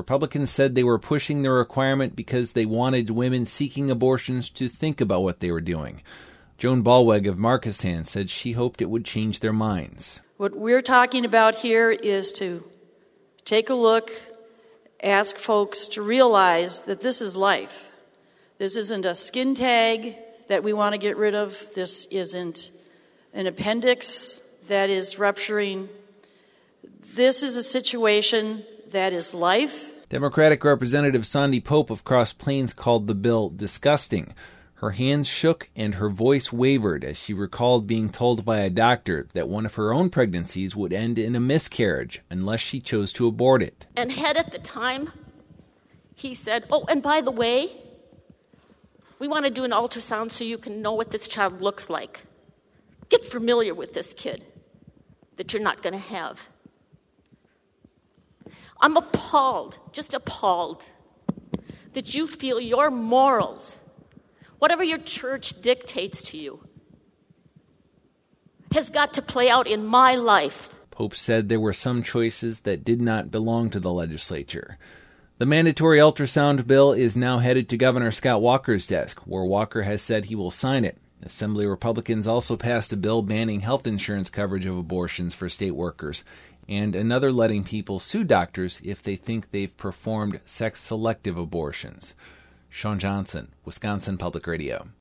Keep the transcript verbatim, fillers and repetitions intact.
Republicans said they were pushing the requirement because they wanted women seeking abortions to think about what they were doing. Joan Ballweg of Markesan said she hoped it would change their minds. What we're talking about here is to take a look, ask folks to realize that this is life. This isn't a skin tag that we want to get rid of. This isn't an appendix that is rupturing. This is a situation that is life. Democratic Representative Sondy Pope of Cross Plains called the bill disgusting. Her hands shook and her voice wavered as she recalled being told by a doctor that one of her own pregnancies would end in a miscarriage unless she chose to abort it. And Head at the time, he said, oh, and by the way, we want to do an ultrasound so you can know what this child looks like. Get familiar with this kid that you're not going to have. I'm appalled, just appalled, that you feel your morals, whatever your church dictates to you, has got to play out in my life. Pope said there were some choices that did not belong to the legislature. The mandatory ultrasound bill is now headed to Governor Scott Walker's desk, where Walker has said he will sign it. Assembly Republicans also passed a bill banning health insurance coverage of abortions for state workers, and another letting people sue doctors if they think they've performed sex-selective abortions. Sean Johnson, Wisconsin Public Radio.